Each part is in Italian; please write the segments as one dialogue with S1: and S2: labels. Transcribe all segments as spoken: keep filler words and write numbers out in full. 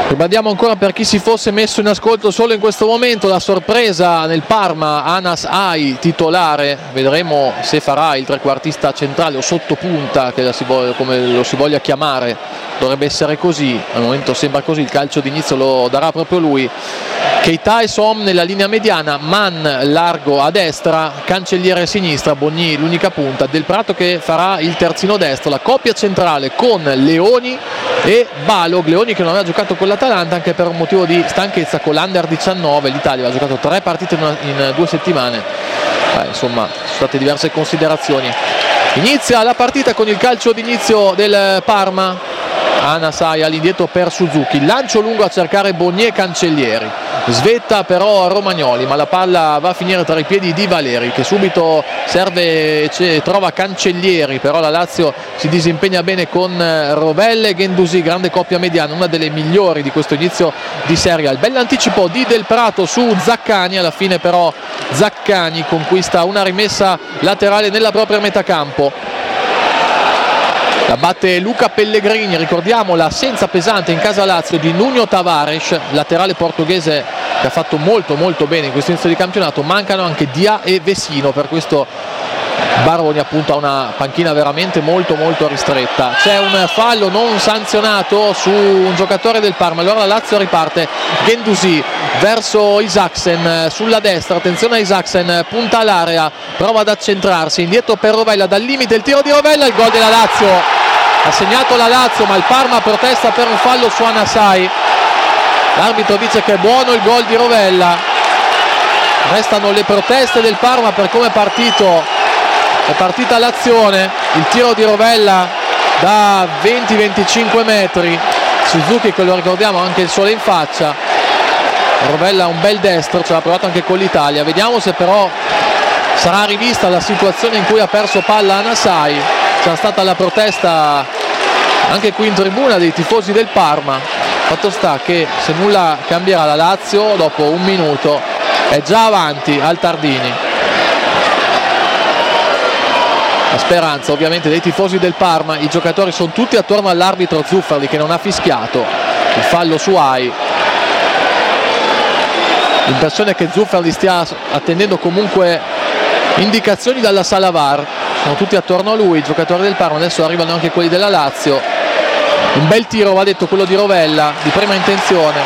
S1: Ribadiamo ancora per chi si fosse messo in ascolto solo in questo momento la sorpresa nel Parma, Anas Ai titolare, vedremo se farà il trequartista centrale o sottopunta, che si voglia, come lo si voglia chiamare, dovrebbe essere così, al momento sembra così, il calcio d'inizio lo darà proprio lui. Keita e Som nella linea mediana, Man largo a destra, Cancelliere a sinistra, Bogni l'unica punta, Del Prato che farà il terzino destro, la coppia centrale con Leoni e Balog, Leoni che non aveva giocato con l'Atalanta anche per un motivo di stanchezza con l'Under diciannove, l'Italia aveva giocato tre partite in, una, in due settimane, eh, insomma sono state diverse considerazioni. Inizia la partita con il calcio d'inizio del Parma, Anasai all'indietro per Suzuki, lancio lungo a cercare Bogni e Cancellieri, svetta però Romagnoli, ma la palla va a finire tra i piedi di Valeri che subito serve, trova Cancellieri, però la Lazio si disimpegna bene con Rovelle e Guendouzi, grande coppia mediana, una delle migliori di questo inizio di Serie A. Il bell'anticipo di Del Prato su Zaccani, alla fine però Zaccani conquista una rimessa laterale nella propria metà campo. La batte Luca Pellegrini, ricordiamo l'assenza pesante in casa Lazio di Nuno Tavares, laterale portoghese che ha fatto molto molto bene in questo inizio di campionato. Mancano anche Dia e Vesino, per questo Baroni appunto ha una panchina veramente molto molto ristretta. C'è un fallo non sanzionato su un giocatore del Parma, allora la Lazio riparte. Guendouzi verso Isaksen sulla destra, attenzione a Isaksen, punta all'area, prova ad accentrarsi, indietro per Rovella, dal limite il tiro di Rovella, il gol della Lazio. Ha segnato la Lazio, ma il Parma protesta per un fallo su Anasai. L'arbitro dice che è buono il gol di Rovella. Restano le proteste del Parma per come è partito, è partita l'azione. Il tiro di Rovella da venti venticinque metri. Suzuki, che lo ricordiamo, anche il sole in faccia. Rovella un bel destro, ce l'ha provato anche con l'Italia. Vediamo se però sarà rivista la situazione in cui ha perso palla Anasai. C'è stata la protesta anche qui in tribuna dei tifosi del Parma. Fatto sta che se nulla cambierà, la Lazio dopo un minuto è già avanti al Tardini. La speranza ovviamente dei tifosi del Parma, i giocatori sono tutti attorno all'arbitro Zuffarli che non ha fischiato il fallo su Ai. L'impressione è che Zuffarli stia attendendo comunque indicazioni dalla sala V A R. Sono tutti attorno a lui i giocatori del Parma, adesso arrivano anche quelli della Lazio. Un bel tiro, va detto, quello di Rovella, di prima intenzione.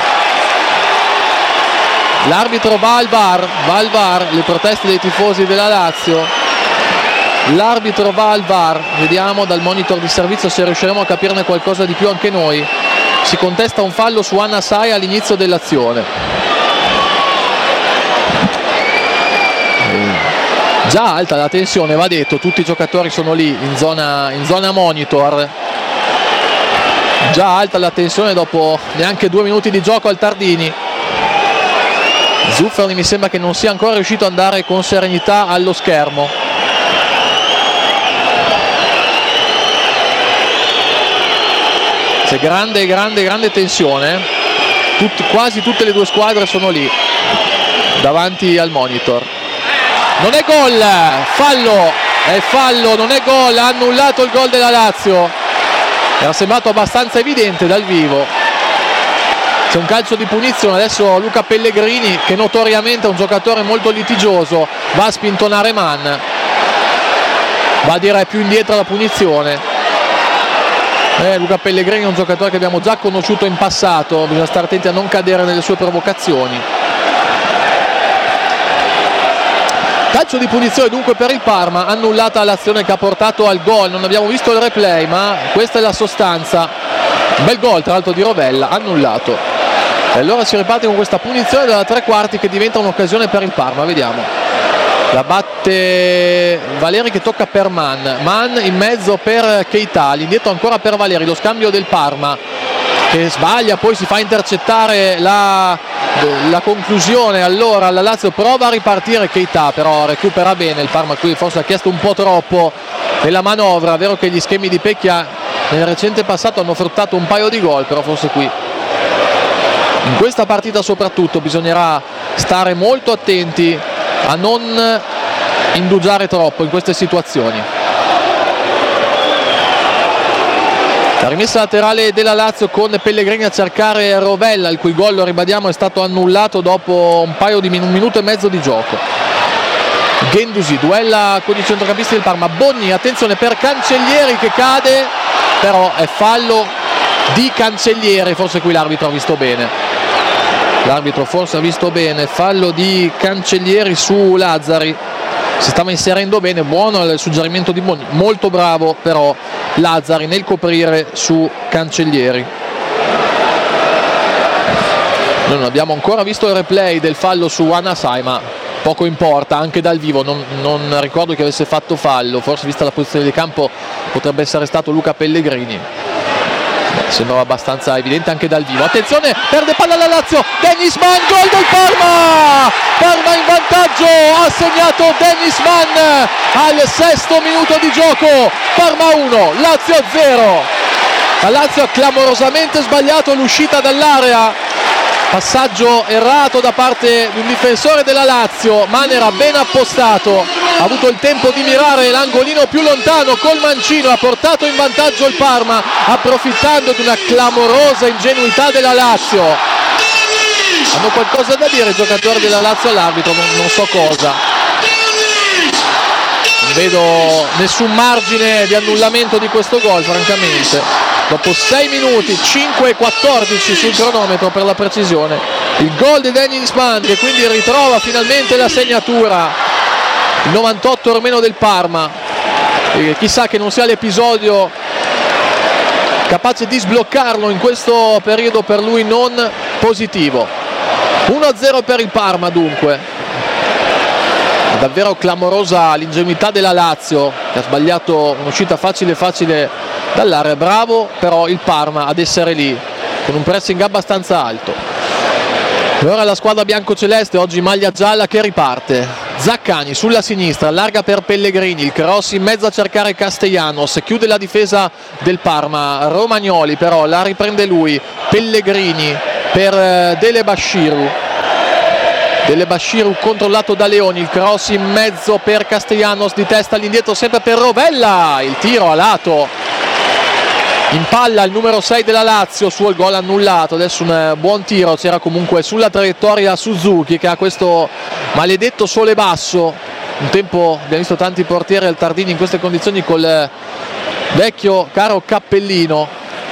S1: L'arbitro va al V A R, va al V A R, le proteste dei tifosi della Lazio. L'arbitro va al V A R, vediamo dal monitor di servizio se riusciremo a capirne qualcosa di più anche noi. Si contesta un fallo su Anasai all'inizio dell'azione. Già alta la tensione, va detto, tutti i giocatori sono lì in zona, in zona monitor. Già alta la tensione dopo neanche due minuti di gioco al Tardini. Zuffarli mi sembra che non sia ancora riuscito ad andare con serenità allo schermo. C'è grande, grande, grande tensione. Tutti, quasi tutte le due squadre sono lì davanti al monitor. Non è gol, fallo, è fallo, non è gol, ha annullato il gol della Lazio. Era sembrato abbastanza evidente dal vivo. C'è un calcio di punizione, adesso Luca Pellegrini, che notoriamente è un giocatore molto litigioso, va a spintonare Man. Va a dire più indietro la punizione. Eh, Luca Pellegrini è un giocatore che abbiamo già conosciuto in passato, bisogna stare attenti a non cadere nelle sue provocazioni. Calcio di punizione dunque per il Parma, annullata l'azione che ha portato al gol. Non abbiamo visto il replay, ma questa è la sostanza. Un bel gol tra l'altro di Rovella, annullato. E allora si riparte con questa punizione della tre quarti che diventa un'occasione per il Parma. Vediamo. La batte Valeri che tocca per Man. Man in mezzo per Keita, l'indietro ancora per Valeri, lo scambio del Parma che sbaglia, poi si fa intercettare la, la conclusione. Allora la Lazio prova a ripartire, Keita però recupera bene. Il Parma qui forse ha chiesto un po' troppo nella manovra, è vero che gli schemi di Pecchia nel recente passato hanno fruttato un paio di gol, però forse qui in questa partita soprattutto bisognerà stare molto attenti a non indugiare troppo in queste situazioni. rimessa laterale della Lazio con Pellegrini a cercare Rovella, il cui gol, lo ribadiamo, è stato annullato dopo un paio di min- un minuto e mezzo di gioco. Guendouzi duella con i centrocampisti del Parma. Bonni, attenzione per Cancellieri che cade, però è fallo di Cancellieri, forse qui l'arbitro ha visto bene. L'arbitro forse ha visto bene, fallo di Cancellieri su Lazzari. Si stava inserendo bene, buono il suggerimento di Bonni, molto bravo però Lazzari nel coprire su Cancellieri. Noi non abbiamo ancora visto il replay del fallo su Anasai, ma poco importa, anche dal vivo non, non ricordo che avesse fatto fallo, forse vista la posizione di campo potrebbe essere stato Luca Pellegrini. Sembrava abbastanza evidente anche dal vivo. Attenzione, perde palla la Lazio, Dennis Mann, gol del Parma! Parma in vantaggio, ha segnato Dennis Mann al sesto minuto di gioco. Parma uno, Lazio zero. La Lazio ha clamorosamente sbagliato l'uscita dall'area. Passaggio errato da parte di un difensore della Lazio. Mann era ben appostato, ha avuto il tempo di mirare l'angolino più lontano col mancino, ha portato in vantaggio il Parma approfittando di una clamorosa ingenuità della Lazio. Hanno qualcosa da dire i giocatori della Lazio all'arbitro, non, non so cosa. Non vedo nessun margine di annullamento di questo gol, francamente. Dopo sei minuti, cinque e quattordici sul cronometro per la precisione, il gol di Dennis Mann che quindi ritrova finalmente la segnatura, il novantotto o meno del Parma. E chissà che non sia l'episodio capace di sbloccarlo in questo periodo per lui non positivo. uno a zero per il Parma dunque. È davvero clamorosa l'ingenuità della Lazio che ha sbagliato un'uscita facile facile dall'area. Bravo però il Parma ad essere lì con un pressing abbastanza alto. E ora la squadra biancoceleste, oggi maglia gialla, che riparte. Zaccagni sulla sinistra, allarga per Pellegrini, il cross in mezzo a cercare Castellanos, chiude la difesa del Parma. Romagnoli però la riprende lui, Pellegrini per Dele Bashiru. Dele Bashiru controllato da Leoni, il cross in mezzo per Castellanos, di testa all'indietro sempre per Rovella, il tiro a lato. In palla il numero sei della Lazio, suo il gol annullato. Adesso un buon tiro, c'era comunque sulla traiettoria Suzuki che ha questo maledetto sole basso. Un tempo abbiamo visto tanti portieri al Tardini in queste condizioni col vecchio caro cappellino.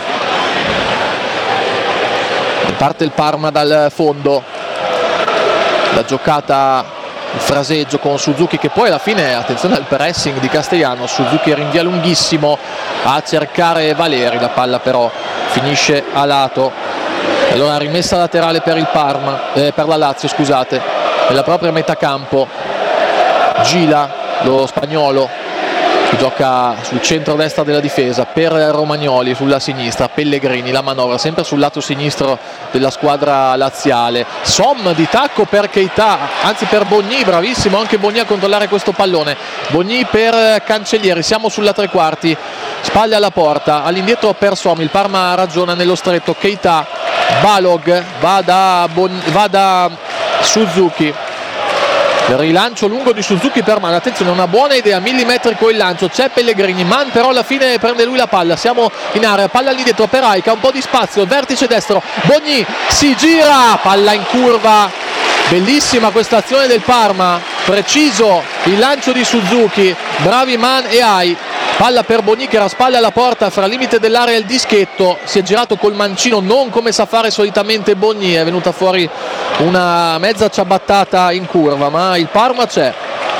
S1: Parte il Parma dal fondo, la giocata, il fraseggio con Suzuki che poi alla fine, attenzione al pressing di Castellanos, Suzuki rinvia lunghissimo a cercare Valeri, la palla però finisce a lato. Allora rimessa laterale per il Parma, eh, per la Lazio scusate, nella propria metà campo. Gila, lo spagnolo, si gioca sul centro-destra della difesa per Romagnoli, sulla sinistra Pellegrini, la manovra sempre sul lato sinistro della squadra laziale. Som di tacco per Keita, anzi per Bogni, bravissimo anche Bogni a controllare questo pallone. Bogni per Cancellieri, siamo sulla tre quarti, spalle alla porta, all'indietro per Som, il Parma ragiona nello stretto. Keita, Balog va da, Bon- va da Suzuki. Il rilancio lungo di Suzuki per Mann, attenzione, una buona idea, millimetrico il lancio, c'è Pellegrini, Mann però alla fine prende lui la palla, siamo in area, palla lì dietro per Aika, un po' di spazio, vertice destro, Bogni si gira, palla in curva, bellissima questa azione del Parma, preciso il lancio di Suzuki, bravi Mann e Ai. Palla per Bogni che era a spalle alla porta, fra limite dell'area e il dischetto, si è girato col mancino, non come sa fare solitamente Bogni, è venuta fuori una mezza ciabattata in curva, ma il Parma c'è.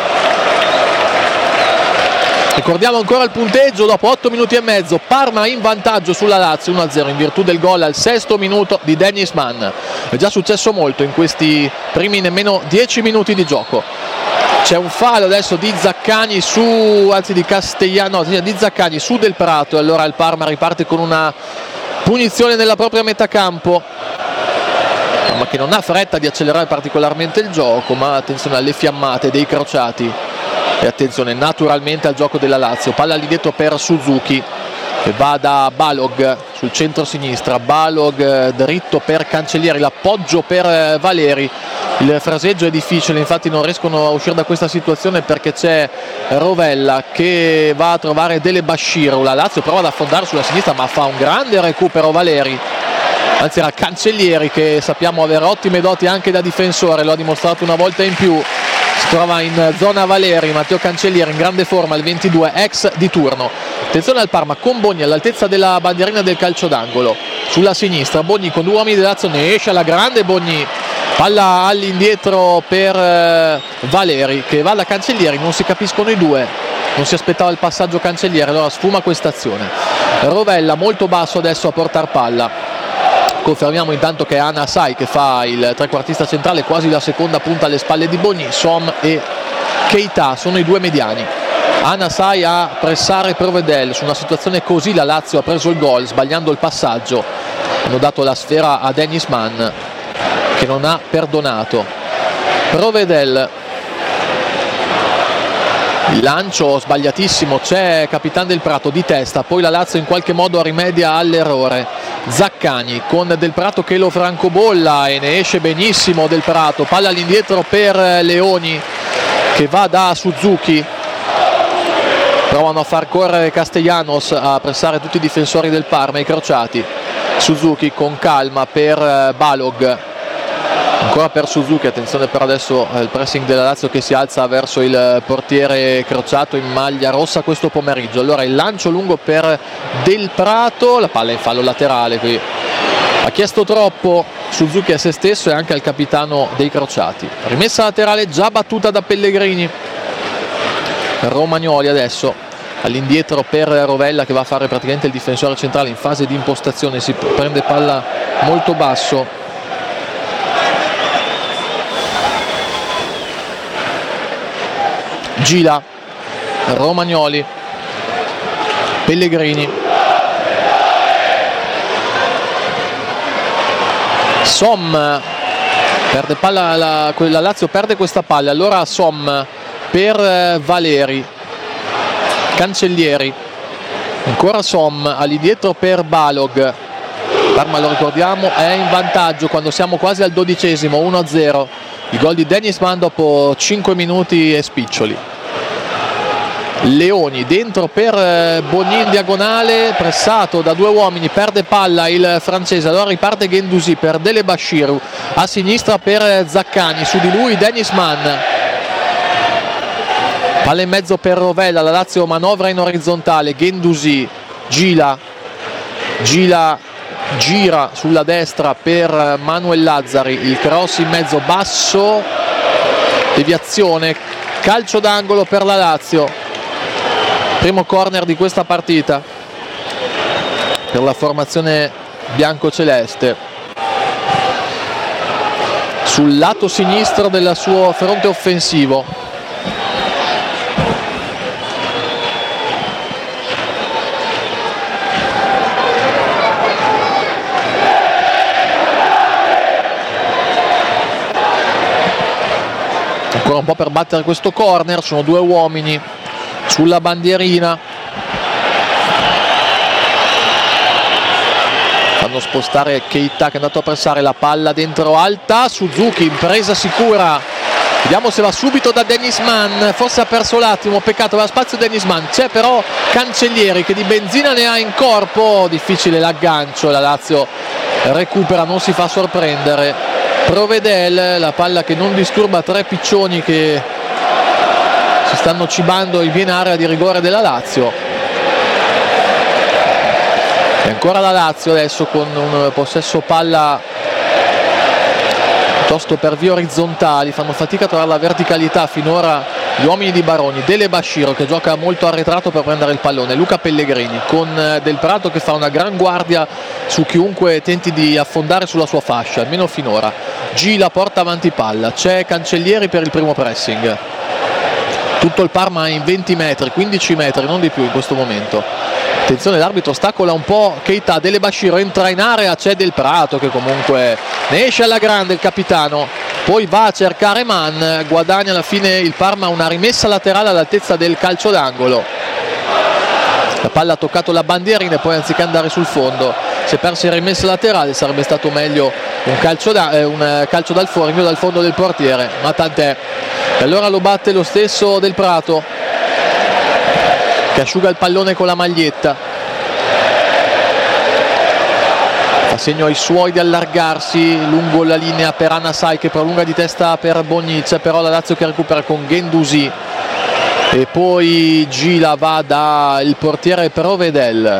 S1: Ricordiamo ancora il punteggio dopo otto minuti e mezzo, Parma in vantaggio sulla Lazio uno a zero in virtù del gol al sesto minuto di Dennis Mann. È già successo molto in questi primi nemmeno dieci minuti di gioco. C'è un fallo adesso di Zaccagni su, anzi di Castellano, no, di Zaccagni su Del Prato, e allora il Parma riparte con una punizione nella propria metà campo, ma che non ha fretta di accelerare particolarmente il gioco, ma attenzione alle fiammate dei crociati e attenzione naturalmente al gioco della Lazio. Palla lì dietro per Suzuki che va da Balog sul centro-sinistra, Balog dritto per Cancellieri, l'appoggio per Valeri, il fraseggio è difficile, infatti non riescono a uscire da questa situazione perché c'è Rovella che va a trovare Dele Bashiru. La Lazio prova ad affondare sulla sinistra ma fa un grande recupero Valeri, anzi era Cancellieri, che sappiamo avere ottime doti anche da difensore, lo ha dimostrato una volta in più. Si trova in zona Valeri, Matteo Cancellieri in grande forma, il ventidue, ex di turno. Attenzione al Parma con Bogni all'altezza della bandierina del calcio d'angolo. Sulla sinistra Bogni con due uomini della Lazio, ne esce alla grande Bogni. Palla all'indietro per eh, Valeri che va da Cancellieri, non si capiscono i due, non si aspettava il passaggio Cancellieri, allora sfuma questa azione. Rovella molto basso adesso a portar palla. Confermiamo intanto che è Anasai che fa il trequartista centrale, quasi la seconda punta alle spalle di Bogni. Som e Keita sono i due mediani. Anasai a pressare Provedel. Su una situazione così la Lazio ha preso il gol sbagliando il passaggio. Hanno dato la sfera a Dennis Mann che non ha perdonato. Provedel, il lancio sbagliatissimo, c'è Capitan del Prato di testa, poi la Lazio in qualche modo rimedia all'errore. Zaccagni con Del Prato che lo francobolla e ne esce benissimo Del Prato. Palla all'indietro per Leoni che va da Suzuki, provano a far correre Castellanos a pressare tutti i difensori del Parma, i crociati. Suzuki con calma per Balog, ancora per Suzuki, attenzione però adesso il pressing della Lazio che si alza verso il portiere crociato in maglia rossa questo pomeriggio. Allora il lancio lungo per Del Prato, la palla in fallo laterale, qui ha chiesto troppo Suzuki a se stesso e anche al capitano dei crociati. Rimessa laterale già battuta da Pellegrini. Romagnoli adesso all'indietro per Rovella che va a fare praticamente il difensore centrale in fase di impostazione, si prende palla molto basso. Gila, Romagnoli, Pellegrini, Som perde palla, la, la Lazio perde questa palla, allora Som per Valeri, Cancellieri, ancora Som all'indietro per Balog. Parma, lo ricordiamo, è in vantaggio quando siamo quasi al dodicesimo, uno a zero. Il gol di Dennis Mann dopo cinque minuti e spiccioli. Leoni dentro per Bogni in diagonale, pressato da due uomini, perde palla il francese, allora riparte Guendouzi per Dele Bashiru, a sinistra per Zaccagni, su di lui Dennis Mann. Palla in mezzo per Rovella, la Lazio manovra in orizzontale, Guendouzi, Gila, Gila gira sulla destra per Manuel Lazzari, il cross in mezzo basso, deviazione, calcio d'angolo per la Lazio, primo corner di questa partita per la formazione biancoceleste. Sul lato sinistro del suo fronte offensivo ancora un po' per battere questo corner, sono due uomini sulla bandierina, fanno spostare Keita che è andato a pressare, la palla dentro alta, Suzuki impresa sicura, vediamo se va subito da Dennis Mann, forse ha perso l'attimo, peccato, aveva spazio Dennis Mann, c'è però Cancellieri che di benzina ne ha in corpo, difficile l'aggancio, la Lazio recupera, non si fa sorprendere. Provedel, la palla che non disturba tre piccioni che si stanno cibando in piena area di rigore della Lazio. E ancora la Lazio adesso con un possesso palla piuttosto per vie orizzontali, fanno fatica a trovare la verticalità finora gli uomini di Baroni. Dele Bashiru che gioca molto arretrato per prendere il pallone, Luca Pellegrini con Del Prato che fa una gran guardia su chiunque tenti di affondare sulla sua fascia, almeno finora. Gila porta avanti palla, c'è Cancellieri per il primo pressing, tutto il Parma in venti metri, quindici metri, non di più in questo momento. Attenzione, l'arbitro ostacola un po' Keita, Dele Bashiru entra in area, c'è Del Prato che comunque ne esce alla grande, il capitano, poi va a cercare Mann, guadagna alla fine il Parma una rimessa laterale all'altezza del calcio d'angolo. La palla ha toccato la bandierina e poi anziché andare sul fondo si è persa in rimessa laterale, sarebbe stato meglio un calcio, da, eh, un calcio dal fuori, dal fondo del portiere, ma tant'è. E allora lo batte lo stesso Del Prato, che asciuga il pallone con la maglietta, fa segno ai suoi di allargarsi lungo la linea per Anasai, che prolunga di testa per Bognic, però la Lazio che recupera con Guendouzi, e poi Gila va dal portiere Provedel.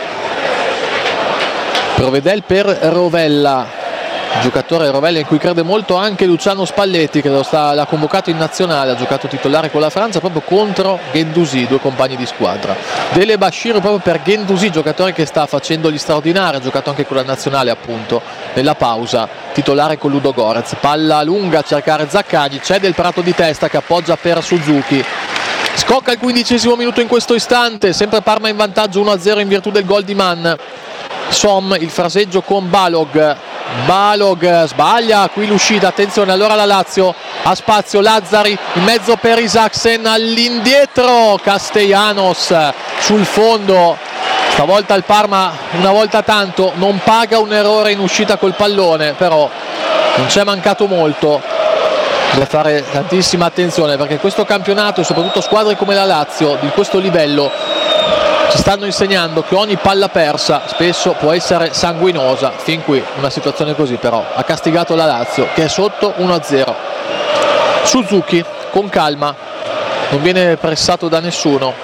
S1: Provedel per Rovella, giocatore Rovella in cui crede molto anche Luciano Spalletti, che lo sta, l'ha convocato in nazionale, ha giocato titolare con la Francia proprio contro Guendouzi, due compagni di squadra. Delebashir proprio per Guendouzi, giocatore che sta facendo gli straordinari, ha giocato anche con la nazionale appunto nella pausa, titolare con Ludogorets. Palla lunga a cercare Zaccagni, c'è Del Prato di testa che appoggia per Suzuki. Scocca il quindicesimo minuto in questo istante, sempre Parma in vantaggio uno a zero in virtù del gol di Mann. Som, il fraseggio con Balog, Balog sbaglia qui l'uscita, attenzione, allora la Lazio ha spazio, Lazzari in mezzo per Isaksen, all'indietro Castellanos sul fondo. Stavolta il Parma, una volta tanto, non paga un errore in uscita col pallone, però non c'è mancato molto. Deve fare tantissima attenzione, perché questo campionato e soprattutto squadre come la Lazio di questo livello ci stanno insegnando che ogni palla persa spesso può essere sanguinosa. Fin qui una situazione così però ha castigato la Lazio, che è sotto uno a zero. Suzuki con calma, non viene pressato da nessuno,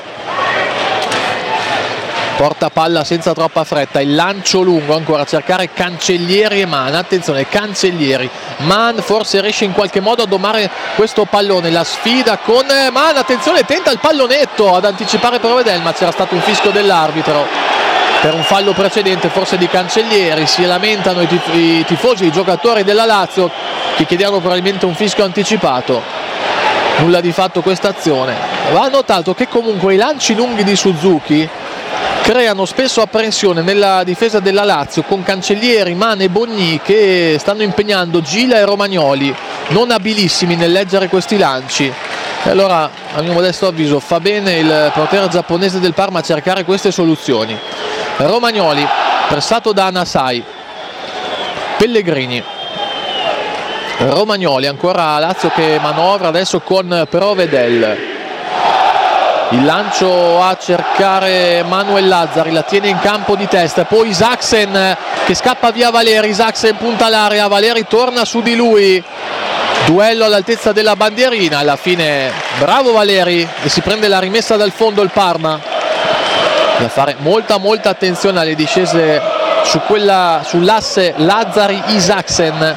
S1: porta palla senza troppa fretta, il lancio lungo ancora a cercare Cancellieri e Mann. Attenzione, Cancellieri, Mann forse riesce in qualche modo a domare questo pallone, la sfida con Mann, attenzione, tenta il pallonetto ad anticipare Provedel, ma c'era stato un fischio dell'arbitro per un fallo precedente, forse di Cancellieri. Si lamentano i, tif- i tifosi, i giocatori della Lazio, che chiedevano probabilmente un fischio anticipato. Nulla di fatto questa azione. Va notato che comunque i lanci lunghi di Suzuki creano spesso apprensione nella difesa della Lazio, con Cancellieri, Mann e Bogni che stanno impegnando Gila e Romagnoli, non abilissimi nel leggere questi lanci. E allora, a mio modesto avviso, fa bene il portiere giapponese del Parma a cercare queste soluzioni. Romagnoli pressato da Anasai, Pellegrini, Romagnoli, ancora Lazio che manovra adesso con Provedel. Il lancio a cercare Manuel Lazzari, la tiene in campo di testa, poi Isaksen che scappa via Valeri, Isaksen punta l'area, Valeri torna su di lui, duello all'altezza della bandierina, alla fine bravo Valeri e si prende la rimessa dal fondo il Parma. Da fare molta molta attenzione alle discese su quella, sull'asse Lazzari-Isaksen.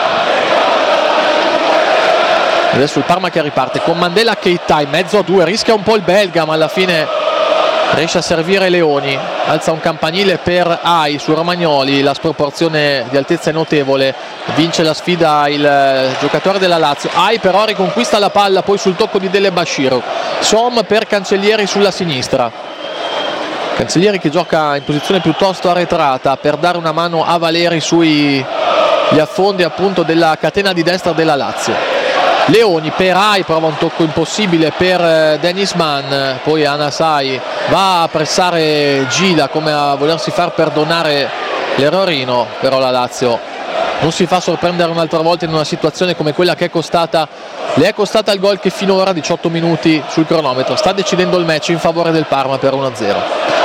S1: Adesso il Parma che riparte con Mandela Keita in mezzo a due, rischia un po' il belga ma alla fine riesce a servire Leoni, alza un campanile per Ai su Romagnoli, la sproporzione di altezza è notevole, vince la sfida il giocatore della Lazio. Ai però riconquista la palla poi sul tocco di Delebashir. Som per Cancellieri sulla sinistra, Cancellieri che gioca in posizione piuttosto arretrata per dare una mano a Valeri sui gli affondi appunto della catena di destra della Lazio. Leoni per Ai, prova un tocco impossibile per Dennis Mann, poi Anasai va a pressare Gila come a volersi far perdonare l'errorino, però la Lazio non si fa sorprendere un'altra volta in una situazione come quella che è costata, le è costata il gol che finora, diciotto minuti sul cronometro, sta decidendo il match in favore del Parma per uno a zero.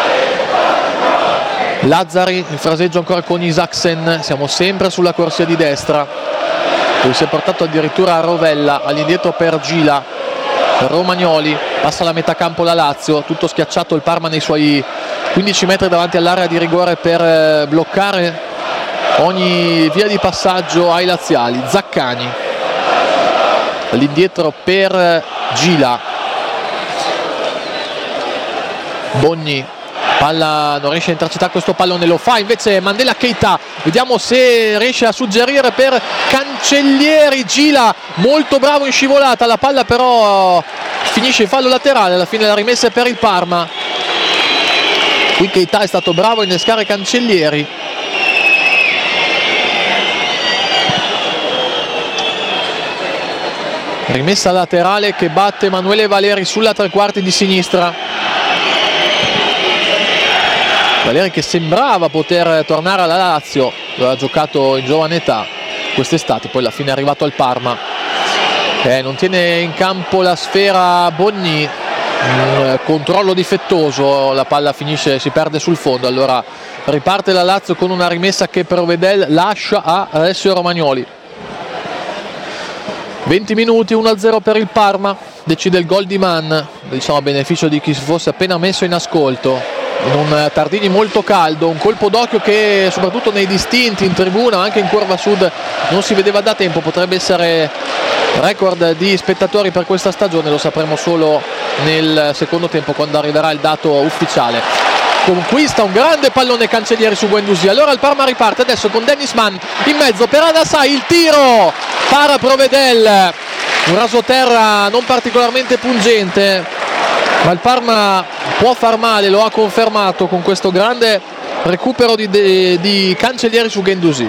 S1: Lazzari, il fraseggio ancora con Isaksen, siamo sempre sulla corsia di destra. Poi si è portato addirittura a Rovella, all'indietro per Gila, Romagnoli, passa la metà campo la Lazio, tutto schiacciato il Parma nei suoi quindici metri davanti all'area di rigore per bloccare ogni via di passaggio ai laziali. Zaccagni, all'indietro per Gila, Bogni, palla non riesce a intercettare questo pallone, lo fa invece Mandela Keita, vediamo se riesce a suggerire per Cancellieri. Gila molto bravo in scivolata, la palla però finisce in fallo laterale, alla fine la rimessa è per il Parma. Qui Keita è stato bravo a innescare Cancellieri. Rimessa laterale che batte Emanuele Valeri sulla tre quarti di sinistra. Valeri che sembrava poter tornare alla Lazio, lo ha giocato in giovane età quest'estate, poi alla fine è arrivato al Parma. Eh, non tiene in campo la sfera Bonni, mm, controllo difettoso, la palla finisce, si perde sul fondo, allora riparte la Lazio con una rimessa che Provedel lascia a Alessio Romagnoli. venti minuti, uno a zero per il Parma, decide il gol di Mann, diciamo a beneficio di chi si fosse appena messo in ascolto, in un Tardini molto caldo, un colpo d'occhio che soprattutto nei distinti in tribuna, anche in curva sud, non si vedeva da tempo, potrebbe essere record di spettatori per questa stagione, lo sapremo solo nel secondo tempo quando arriverà il dato ufficiale. Conquista un grande pallone Cancellieri su Guendouzi, allora il Parma riparte adesso con Dennis Mann in mezzo per Adassai, il tiro para Provedel, un rasoterra non particolarmente pungente, ma il Parma può far male, lo ha confermato con questo grande recupero di, di, di Cancellieri su Guendouzi.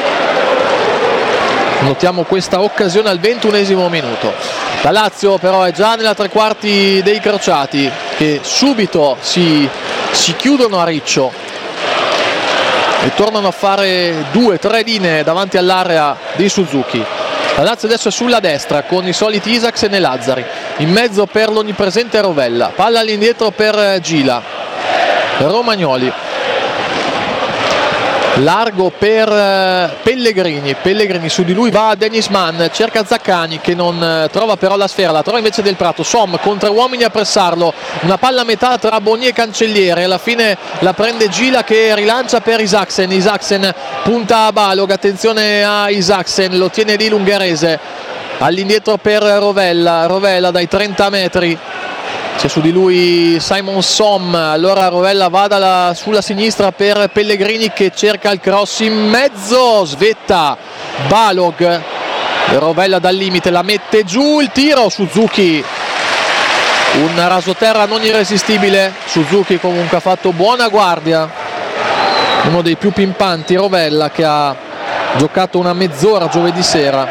S1: Notiamo questa occasione al ventunesimo minuto. La Lazio però è già nella tre quarti dei crociati, che subito si, si chiudono a riccio e tornano a fare due, tre linee davanti all'area di Suzuki. La Lazio adesso è sulla destra con i soliti Isaksen e Lazzari, in mezzo per l'onnipresente Rovella, palla all'indietro per Gila, Romagnoli, largo per Pellegrini, Pellegrini su di lui va Dennis Mann, cerca Zaccagni che non trova però la sfera, la trova invece Del Prato, Som contro uomini a pressarlo, una palla a metà tra Bonni e Cancelliere, alla fine la prende Gila che rilancia per Isaksen, Isaksen punta a Balog, attenzione a Isaksen, lo tiene lì l'ungherese, all'indietro per Rovella, Rovella dai trenta metri, c'è su di lui Simon Som, allora Rovella va dalla, sulla sinistra per Pellegrini che cerca il cross in mezzo, svetta Balog, Rovella dal limite, la mette giù, il tiro Suzuki, un rasoterra non irresistibile, Suzuki comunque ha fatto buona guardia, uno dei più pimpanti Rovella che ha giocato una mezz'ora giovedì sera,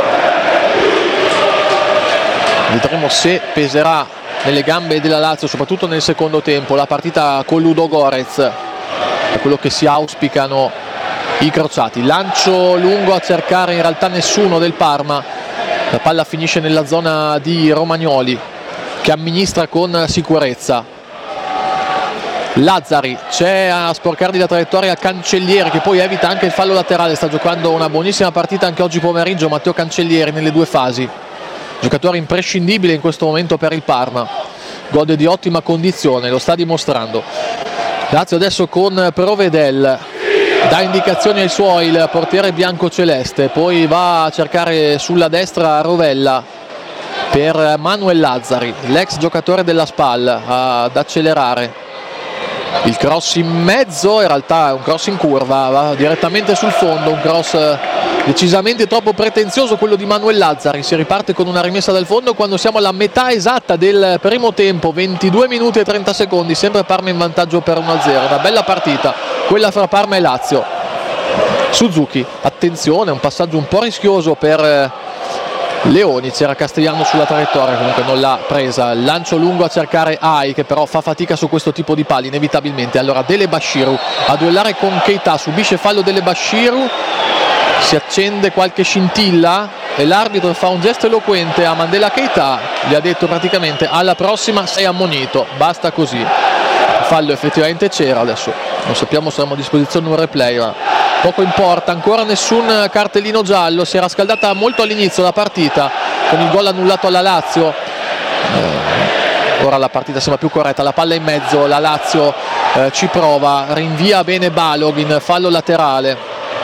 S1: vedremo se peserà nelle gambe della Lazio, soprattutto nel secondo tempo, la partita con Ludogorets, è quello che si auspicano i crociati. Lancio lungo a cercare in realtà nessuno del Parma, la palla finisce nella zona di Romagnoli che amministra con sicurezza. Lazzari, c'è a sporcargli la traiettoria Cancellieri che poi evita anche il fallo laterale, sta giocando una buonissima partita anche oggi pomeriggio Matteo Cancellieri nelle due fasi, giocatore imprescindibile in questo momento per il Parma, gode di ottima condizione, lo sta dimostrando. Lazio adesso con Provedel, dà indicazioni ai suoi il portiere bianco-celeste, poi va a cercare sulla destra Rovella per Manuel Lazzari, l'ex giocatore della Spal, ad accelerare. Il cross in mezzo, in realtà è un cross in curva, va direttamente sul fondo, un cross decisamente troppo pretenzioso quello di Manuel Lazzari. Si riparte con una rimessa dal fondo quando siamo alla metà esatta del primo tempo, ventidue minuti e trenta secondi, sempre Parma in vantaggio per uno a zero. Una bella partita quella fra Parma e Lazio. Suzuki, attenzione, un passaggio un po' rischioso per Leoni, c'era Castellano sulla traiettoria, comunque non l'ha presa. Il lancio lungo a cercare Ai che però fa fatica su questo tipo di pali inevitabilmente. Allora Dele Bashiru a duellare con Keita, subisce fallo Dele Bashiru, si accende qualche scintilla e l'arbitro fa un gesto eloquente a Mandela Keita, gli ha detto praticamente alla prossima sei ammonito, basta così. Il fallo effettivamente c'era, adesso non sappiamo se abbiamo a disposizione un replay, ma poco importa, ancora nessun cartellino giallo, si era scaldata molto all'inizio la partita con il gol annullato alla Lazio, eh, ora la partita sembra più corretta, la palla in mezzo, la Lazio eh, ci prova, rinvia bene Balog in fallo laterale,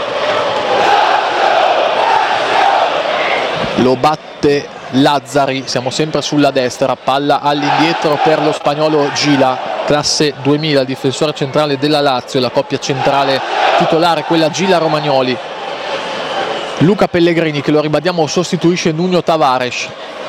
S1: lo batte Lazzari, siamo sempre sulla destra, palla all'indietro per lo spagnolo Gila, classe duemila, il difensore centrale della Lazio, la coppia centrale titolare quella Gila-Romagnoli. Luca Pellegrini che, lo ribadiamo, sostituisce Nuno Tavares.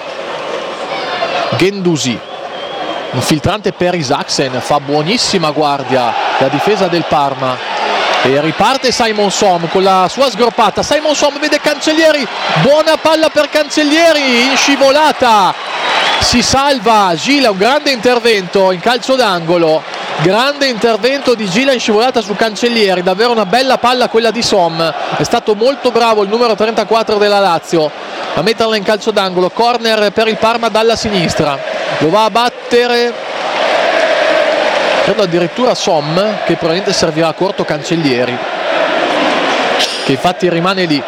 S1: Guendouzi, infiltrante per Isaksen, fa buonissima guardia la difesa del Parma e riparte Simon Som con la sua sgorpata. Simon Som vede Cancellieri, buona palla per Cancellieri in scivolata, si salva Gila, un grande intervento in calcio d'angolo grande intervento di Gila in scivolata su Cancellieri, davvero una bella palla quella di Som, è stato molto bravo il numero trentaquattro della Lazio a metterla in calcio d'angolo. Corner per il Parma dalla sinistra, lo va a battere credo addirittura Som, che probabilmente servirà a corto Cancellieri, che infatti rimane lì.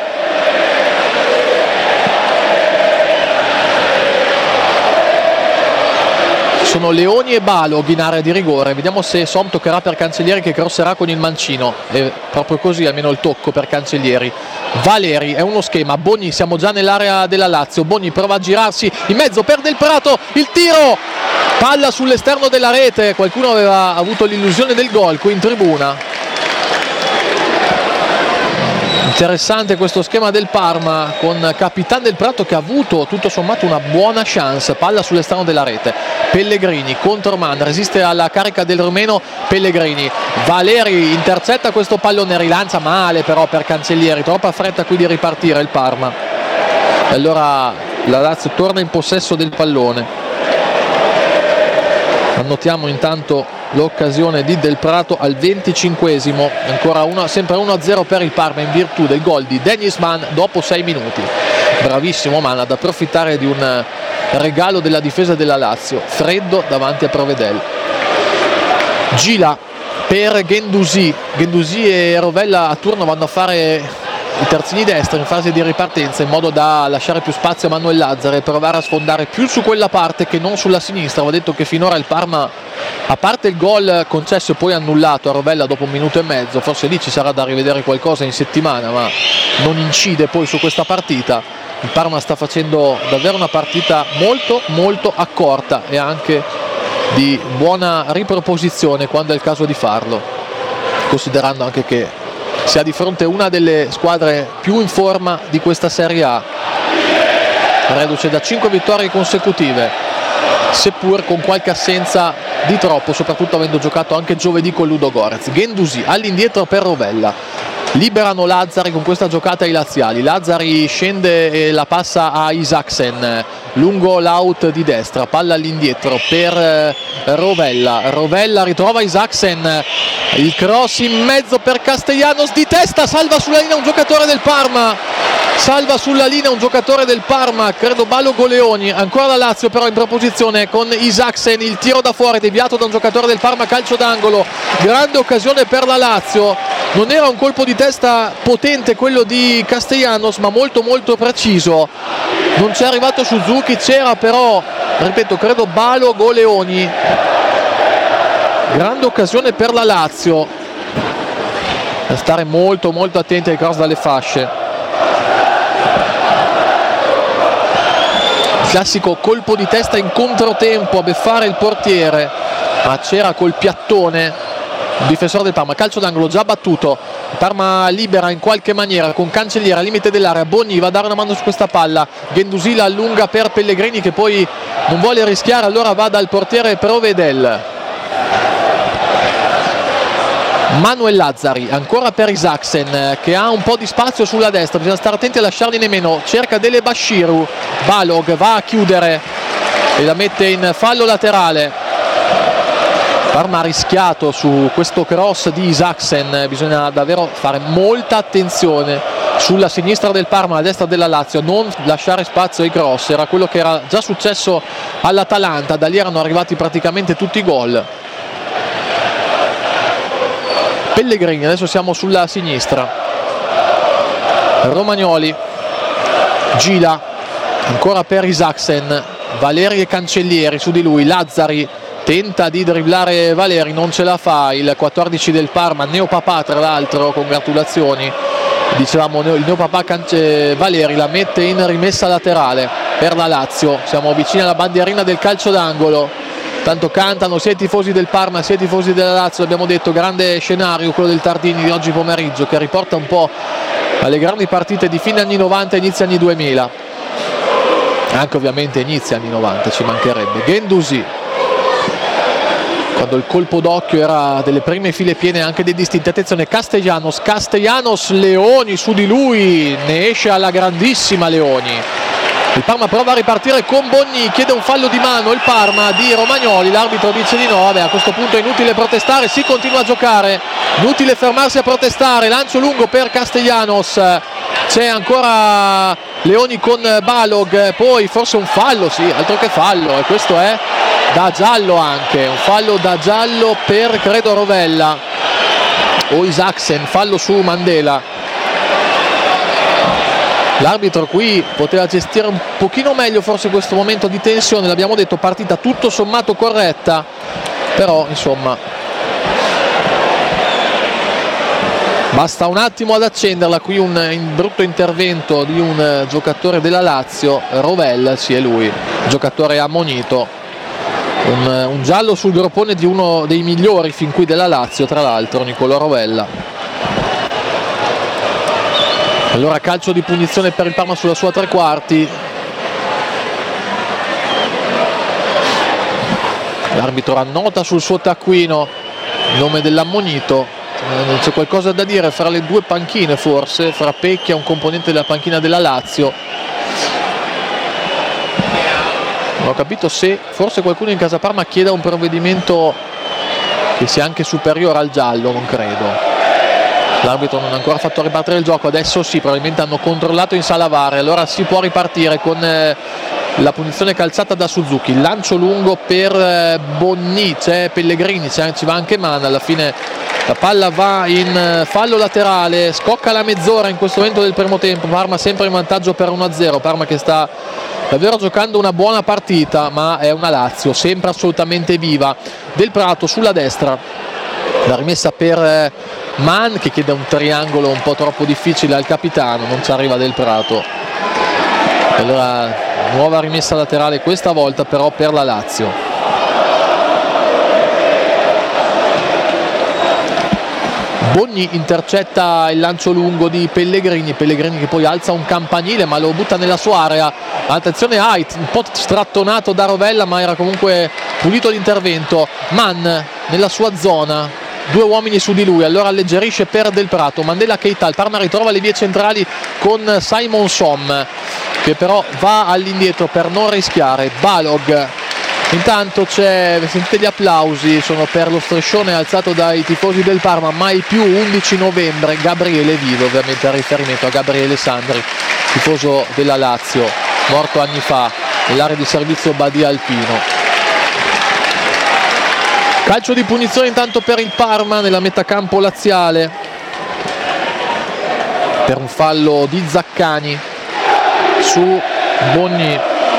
S1: Sono Leoni e Balog in area di rigore, vediamo se Som toccherà per Cancellieri che crosserà con il mancino, è proprio così almeno il tocco per Cancellieri. Valeri, è uno schema, Bogni, siamo già nell'area della Lazio, Bogni prova a girarsi in mezzo, perde il Prato, il tiro, palla sull'esterno della rete, qualcuno aveva avuto l'illusione del gol qui in tribuna. Interessante questo schema del Parma con Capitan del Prato che ha avuto tutto sommato una buona chance, palla sull'esterno della rete, Pellegrini contro Man, resiste alla carica del rumeno Pellegrini, Valeri intercetta questo pallone, rilancia male però per Cancellieri, troppa fretta qui di ripartire il Parma, e allora la Lazio torna in possesso del pallone. Annotiamo intanto l'occasione di Del Prato al venticinquesimo, ancora una, sempre uno a zero per il Parma in virtù del gol di Dennis Mann dopo sei minuti. Bravissimo Mann ad approfittare di un regalo della difesa della Lazio, freddo davanti a Provedel. Gila per Guendouzi, Guendouzi e Rovella a turno vanno a fare i terzini destri in fase di ripartenza in modo da lasciare più spazio a Manuel Lazzari e provare a sfondare più su quella parte che non sulla sinistra. Va detto che finora il Parma, a parte il gol concesso e poi annullato a Rovella dopo un minuto e mezzo, forse lì ci sarà da rivedere qualcosa in settimana, ma non incide poi su questa partita. Il Parma sta facendo davvero una partita molto molto accorta e anche di buona riproposizione quando è il caso di farlo, considerando anche che si ha di fronte una delle squadre più in forma di questa Serie A, reduce da cinque vittorie consecutive, seppur con qualche assenza di troppo, soprattutto avendo giocato anche giovedì con Ludogorets. Guendouzi all'indietro per Rovella, liberano Lazzari con questa giocata ai laziali, Lazzari scende e la passa a Isaksen lungo l'out di destra, palla all'indietro per Rovella, Rovella ritrova Isaksen, il cross in mezzo per Castellanos di testa, salva sulla linea un giocatore del Parma, salva sulla linea un giocatore del Parma, credo Balog o Leoni, ancora la Lazio però in proposizione con Isaksen, il tiro da fuori deviato da un giocatore del Parma, calcio d'angolo, grande occasione per la Lazio, non era un colpo di testa potente quello di Castellanos ma molto molto preciso, non c'è arrivato Suzuki, c'era però, ripeto, credo Balog o Leoni. Grande occasione per la Lazio, da stare molto molto attenti ai cross dalle fasce. Classico colpo di testa in controtempo a beffare il portiere, ma c'era col piattone il difensore del Parma. Calcio d'angolo già battuto, Parma libera in qualche maniera con Cancellieri al limite dell'area, Bogni va a dare una mano su questa palla, Guendouzi la allunga per Pellegrini che poi non vuole rischiare, allora va dal portiere Provedel. Manuel Lazzari ancora per Isaksen che ha un po' di spazio sulla destra, bisogna stare attenti a lasciarli nemmeno, cerca Dele Bashiru, Balog va a chiudere e la mette in fallo laterale. Parma ha rischiato su questo cross di Isaksen, bisogna davvero fare molta attenzione sulla sinistra del Parma, alla destra della Lazio, non lasciare spazio ai cross, era quello che era già successo all'Atalanta, da lì erano arrivati praticamente tutti i gol. Pellegrini, adesso siamo sulla sinistra, Romagnoli, Gila ancora per Isaksen, Valeri e Cancellieri su di lui, Lazzari tenta di dribblare Valeri, non ce la fa, il quattordici del Parma, Neopapà tra l'altro, congratulazioni, dicevamo il Neopapà Cance- Valeri la mette in rimessa laterale per la Lazio, siamo vicini alla bandierina del calcio d'angolo. Tanto cantano sia i tifosi del Parma sia i tifosi della Lazio, abbiamo detto grande scenario quello del Tardini di oggi pomeriggio che riporta un po' alle grandi partite di fine anni novanta e inizio anni duemila, anche ovviamente inizio anni novanta, ci mancherebbe. Guendouzi, quando il colpo d'occhio era delle prime file piene anche dei distinti, attenzione Castellanos, Castellanos, Leoni su di lui, ne esce alla grandissima Leoni, Il Parma prova a ripartire con Bogni, chiede un fallo di mano il Parma di Romagnoli, l'arbitro dice di no. Vabbè, a questo punto è inutile protestare, si continua a giocare, inutile fermarsi a protestare, lancio lungo per Castellanos, c'è ancora Leoni con Balog, poi forse un fallo, sì, altro che fallo, e questo è da giallo anche, un fallo da giallo per credo Rovella o Isaksen, fallo su Mandela. L'arbitro qui poteva gestire un pochino meglio forse questo momento di tensione, l'abbiamo detto, partita tutto sommato corretta, però insomma basta un attimo ad accenderla. Qui un, un brutto intervento di un giocatore della Lazio, Rovella, sì è lui, giocatore ammonito, un, un giallo sul groppone di uno dei migliori fin qui della Lazio, tra l'altro Nicolò Rovella. Allora calcio di punizione per il Parma sulla sua tre quarti. L'arbitro annota sul suo taccuino il nome dell'ammonito. Eh, c'è qualcosa da dire fra le due panchine forse, fra Pecchia, un componente della panchina della Lazio. Non ho capito se forse qualcuno in casa Parma chieda un provvedimento che sia anche superiore al giallo, non credo. L'arbitro non ha ancora fatto ripartire il gioco, adesso sì, probabilmente hanno controllato in sala V A R, allora si può ripartire con eh, la punizione calciata da Suzuki. Il lancio lungo per eh, Bonni, c'è Pellegrini, c'è, ci va anche Mana, alla fine la palla va in eh, fallo laterale, scocca la mezz'ora in questo momento del primo tempo, Parma sempre in vantaggio per uno a zero, Parma che sta davvero giocando una buona partita, ma è una Lazio sempre assolutamente viva. Del Prato sulla destra, la rimessa per eh, Mann che chiede un triangolo un po' troppo difficile al capitano, non ci arriva Del Prato. Allora nuova rimessa laterale questa volta però per la Lazio. Bogni intercetta il lancio lungo di Pellegrini, Pellegrini che poi alza un campanile ma lo butta nella sua area. Attenzione Ait, un po' strattonato da Rovella ma era comunque pulito l'intervento. Mann nella sua zona, due uomini su di lui, allora alleggerisce per Del Prato. Mandela Keita, il Parma ritrova le vie centrali con Simon Som che però va all'indietro per non rischiare. Balog, intanto c'è, sentite gli applausi, sono per lo striscione alzato dai tifosi del Parma, mai più undici novembre, Gabriele Vivo, ovviamente a riferimento a Gabriele Sandri, tifoso della Lazio, morto anni fa nell'area di servizio Badia Alpino. Calcio di punizione intanto per il Parma nella metà campo laziale per un fallo di Zaccani su Bogni.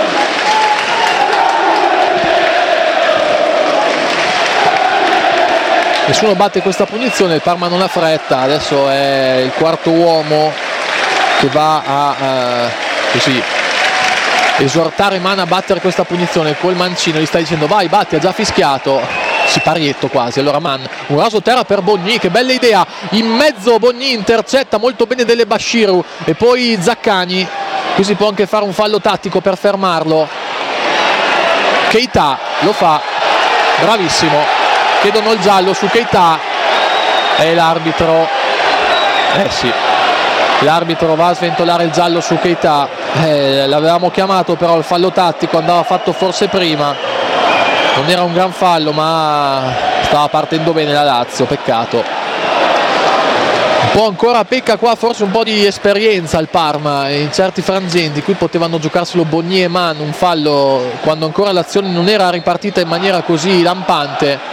S1: Nessuno batte questa punizione, il Parma non ha fretta, adesso è il quarto uomo che va a eh, così esortare Mana a battere questa punizione. Col mancino gli sta dicendo vai batti, ha già fischiato, siparietto quasi. Allora Mann, un raso terra per Bogni, che bella idea, in mezzo Bogni intercetta molto bene delle Bashiru e poi Zaccani, qui si può anche fare un fallo tattico per fermarlo. Keita lo fa, bravissimo, chiedono il giallo su Keita e l'arbitro eh sì l'arbitro va a sventolare il giallo su Keita. Eh, l'avevamo chiamato però il fallo tattico, andava fatto forse prima, non era un gran fallo ma stava partendo bene la Lazio, peccato. Un po' ancora pecca qua forse un po' di esperienza al Parma in certi frangenti, qui potevano giocarselo Bogni e Mann, un fallo quando ancora l'azione non era ripartita in maniera così lampante.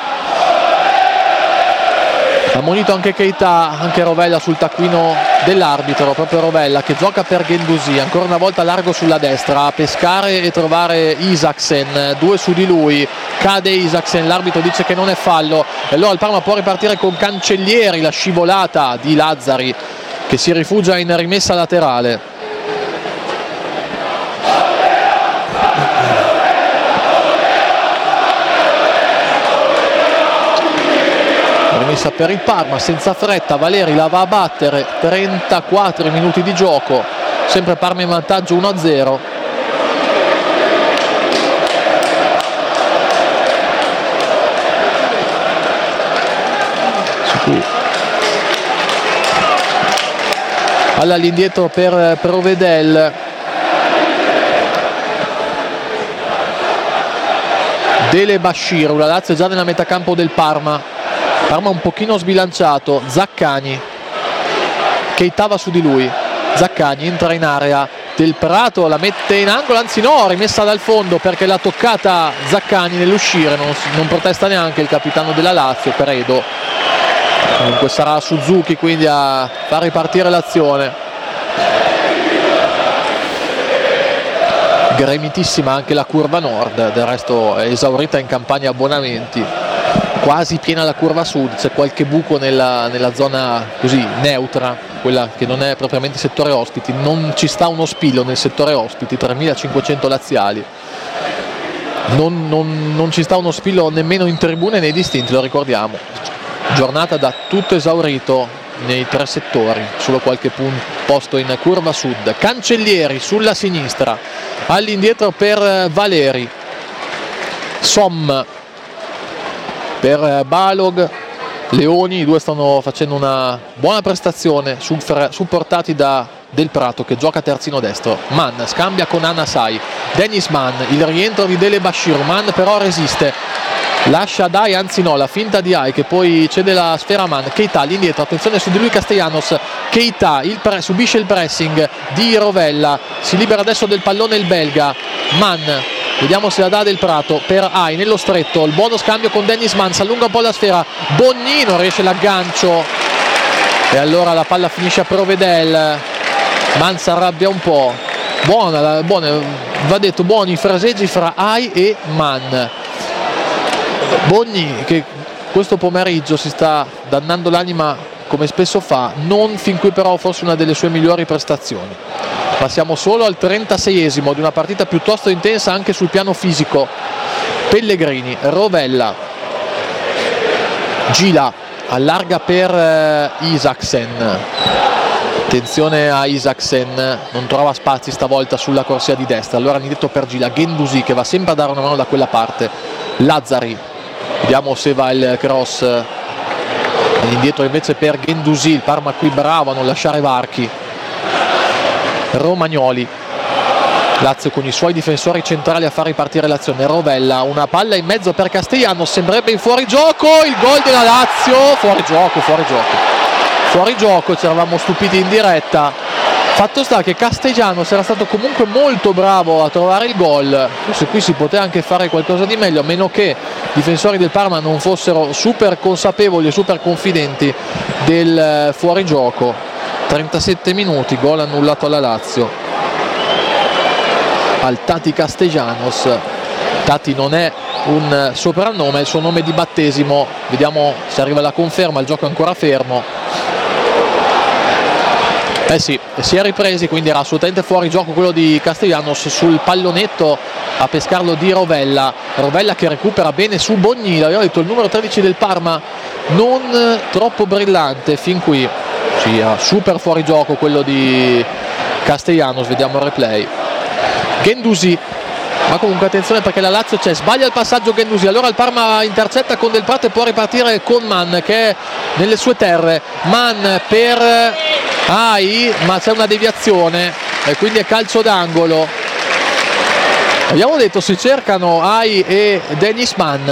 S1: Ha monito anche Keita, anche Rovella sul taccuino dell'arbitro, proprio Rovella che gioca per Guendouzi, ancora una volta largo sulla destra a pescare e trovare Isaksen, due su di lui, cade Isaksen, l'arbitro dice che non è fallo e allora il Parma può ripartire con Cancellieri, la scivolata di Lazzari che si rifugia in rimessa laterale. Rimessa per il Parma senza fretta, Valeri la va a battere, trentaquattro minuti di gioco, sempre Parma in vantaggio uno a zero. Palla all'indietro per Provedel, Dele Bashiru. La Lazio è già nella metà campo del Parma, Parma un pochino sbilanciato. Zaccagni, Keita va su di lui, Zaccagni entra in area, Del Prato la mette in angolo, anzi no, rimessa dal fondo perché l'ha toccata Zaccagni nell'uscire, non, non protesta neanche il capitano della Lazio, Peredo. Comunque sarà Suzuki quindi a far ripartire l'azione. Gremitissima anche la curva nord, del resto è esaurita in campagna abbonamenti, quasi piena la curva sud, c'è qualche buco nella, nella zona così neutra, quella che non è propriamente settore ospiti, non ci sta uno spillo nel settore ospiti, tremilacinquecento laziali, non, non, non ci sta uno spillo nemmeno in tribune nei distinti, lo ricordiamo, giornata da tutto esaurito nei tre settori, solo qualche punto posto in curva sud. Cancellieri sulla sinistra, all'indietro per Valeri, Som per Balog, Leoni, i due stanno facendo una buona prestazione, supportati da Del Prato che gioca terzino destro. Mann scambia con Anasai, Dennis Mann, il rientro di Dele Bashiru, Mann però resiste, lascia Dai, anzi no, la finta di Ai che poi cede la sfera a Mann. Keita all'indietro, attenzione su di lui Castellanos, Keita il pre- subisce il pressing di Rovella, si libera adesso del pallone il belga. Mann, vediamo se la dà Del Prato per Ai nello stretto, il buono scambio con Dennis Mann, si allunga un po' la sfera, Bonnino riesce l'aggancio e allora la palla finisce a Provedel. Mann si arrabbia un po', buona, buona, va detto, buoni i fraseggi fra Ai e Mann. Bogni che questo pomeriggio si sta dannando l'anima come spesso fa, non fin qui però forse una delle sue migliori prestazioni. Passiamo solo al trentaseiesimo di una partita piuttosto intensa anche sul piano fisico. Pellegrini, Rovella, Gila allarga per eh, Isaksen, attenzione a Isaksen, non trova spazi stavolta sulla corsia di destra, allora indietro per Gila, Guendouzi che va sempre a dare una mano da quella parte, Lazzari, vediamo se va il cross, indietro invece per Guendouzi, il Parma qui bravo a non lasciare varchi. Romagnoli, Lazio con i suoi difensori centrali a far ripartire l'azione. Rovella, una palla in mezzo per Castellanos, sembrerebbe in fuorigioco, il gol della Lazio, fuori gioco, fuori gioco, fuori gioco, ci eravamo stupiti in diretta. Fatto sta che Castellanos era stato comunque molto bravo a trovare il gol, forse qui si poteva anche fare qualcosa di meglio, a meno che i difensori del Parma non fossero super consapevoli e super confidenti del fuorigioco. trentasette minuti, gol annullato alla Lazio al Tati Castellanos. Tati non è un soprannome, è il suo nome di battesimo, vediamo se arriva la conferma, il gioco è ancora fermo. Eh sì, si è ripresi, quindi era assolutamente fuori gioco quello di Castellanos sul pallonetto a pescarlo di Rovella. Rovella che recupera bene su Bogni, l'abbiamo detto, il numero tredici del Parma non troppo brillante fin qui. Sì, era super fuori gioco quello di Castellanos, vediamo il replay. Guendouzi, ma comunque attenzione perché la Lazio c'è, sbaglia il passaggio Guendouzi, allora il Parma intercetta con Del Prato e può ripartire con Mann che è nelle sue terre. Mann per Ai, ma c'è una deviazione e quindi è calcio d'angolo. Abbiamo detto si cercano Ai e Dennis Mann.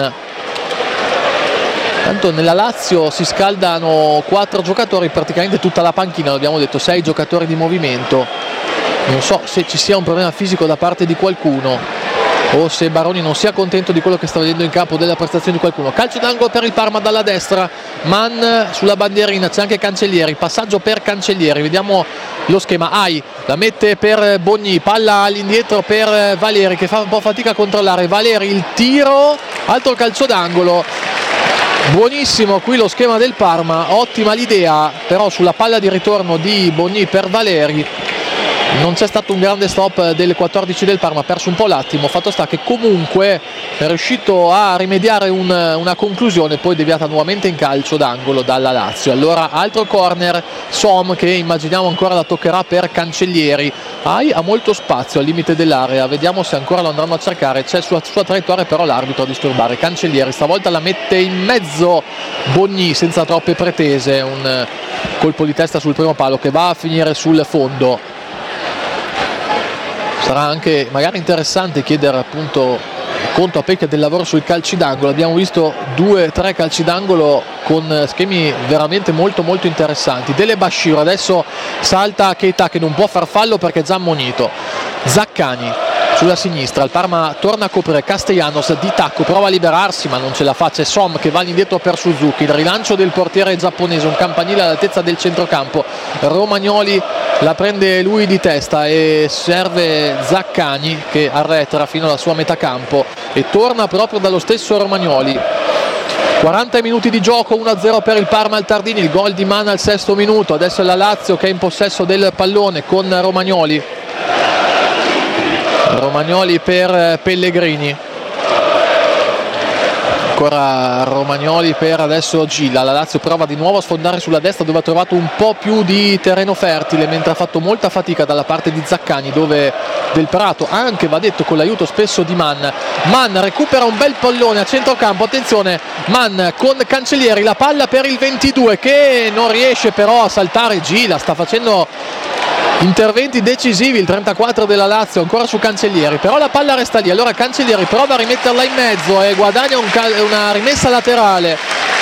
S1: Tanto nella Lazio si scaldano quattro giocatori, praticamente tutta la panchina, abbiamo detto sei giocatori di movimento. Non so se ci sia un problema fisico da parte di qualcuno o se Baroni non sia contento di quello che sta vedendo in campo, della prestazione di qualcuno. Calcio d'angolo per il Parma dalla destra, Mann sulla bandierina, c'è anche Cancellieri, passaggio per Cancellieri, vediamo lo schema. Ai la mette per Bogni, palla all'indietro per Valeri che fa un po' fatica a controllare, Valeri il tiro, altro calcio d'angolo. Buonissimo qui lo schema del Parma, ottima l'idea, però sulla palla di ritorno di Bogni per Valeri non c'è stato un grande stop del quattordici del Parma, ha perso un po' l'attimo. Fatto sta che comunque è riuscito a rimediare un, una conclusione, poi deviata nuovamente in calcio d'angolo dalla Lazio. Allora altro corner, Som che immaginiamo ancora la toccherà per Cancellieri. Ai ha molto spazio al limite dell'area, vediamo se ancora lo andranno a cercare, c'è sulla sua traiettoria però l'arbitro a disturbare. Cancellieri stavolta la mette in mezzo Bogni senza troppe pretese, un colpo di testa sul primo palo che va a finire sul fondo. Sarà anche magari interessante chiedere appunto conto a Pecchia del lavoro sui calci d'angolo. Abbiamo visto due tre calci d'angolo con schemi veramente molto molto interessanti. Dele Bashir, adesso salta Keita che non può far fallo perché è già ammonito. Zaccani sulla sinistra, il Parma torna a coprire, Castellanos di tacco prova a liberarsi ma non ce la fa, c'è Som che va all'indietro per Suzuki, il rilancio del portiere giapponese, un campanile all'altezza del centrocampo, Romagnoli la prende lui di testa e serve Zaccani che arretra fino alla sua metà campo e torna proprio dallo stesso Romagnoli. quaranta minuti di gioco, uno a zero per il Parma al Tardini, il gol di Man al sesto minuto, adesso è la Lazio che è in possesso del pallone con Romagnoli. Romagnoli per Pellegrini, ancora Romagnoli per adesso Gila. La Lazio prova di nuovo a sfondare sulla destra dove ha trovato un po' più di terreno fertile, mentre ha fatto molta fatica dalla parte di Zaccani, dove Del Prato anche va detto con l'aiuto spesso di Man. Man recupera un bel pallone a centrocampo, attenzione Man con Cancellieri, la palla per il ventidue che non riesce però a saltare Gila, sta facendo interventi decisivi il trentaquattro della Lazio ancora su Cancellieri, però la palla resta lì, allora Cancellieri prova a rimetterla in mezzo e guadagna un una rimessa laterale.